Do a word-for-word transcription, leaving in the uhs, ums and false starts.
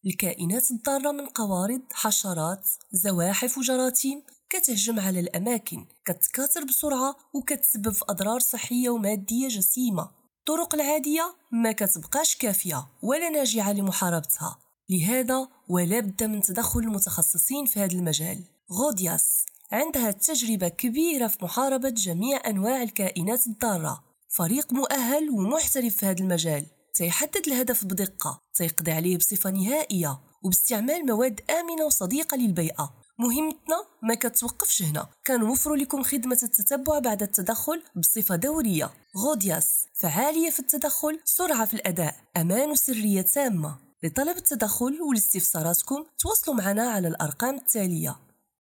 الكائنات الضارة من قوارض، حشرات، زواحف وجراثيم كتهجم على الأماكن، كتكاثر بسرعة وكتسبب في أضرار صحية ومادية جسيمة. الطرق العادية ما كتبقاش كافية ولا ناجعة لمحاربتها، لهذا ولا بد من تدخل المتخصصين في هذا المجال. غودياس عندها تجربة كبيرة في محاربة جميع أنواع الكائنات الضارة، فريق مؤهل ومحترف في هذا المجال، تيحدد الهدف بدقة، تيقضي عليه بصفة نهائية وباستعمال مواد آمنة وصديقة للبيئة. مهمتنا ما كتوقفش هنا، كنوفر لكم خدمة التتبع بعد التدخل بصفة دورية. غودياس فعالية في التدخل، سرعة في الأداء، أمان وسرية تامة. لطلب التدخل والاستفساراتكم تواصلوا معنا على الأرقام التالية.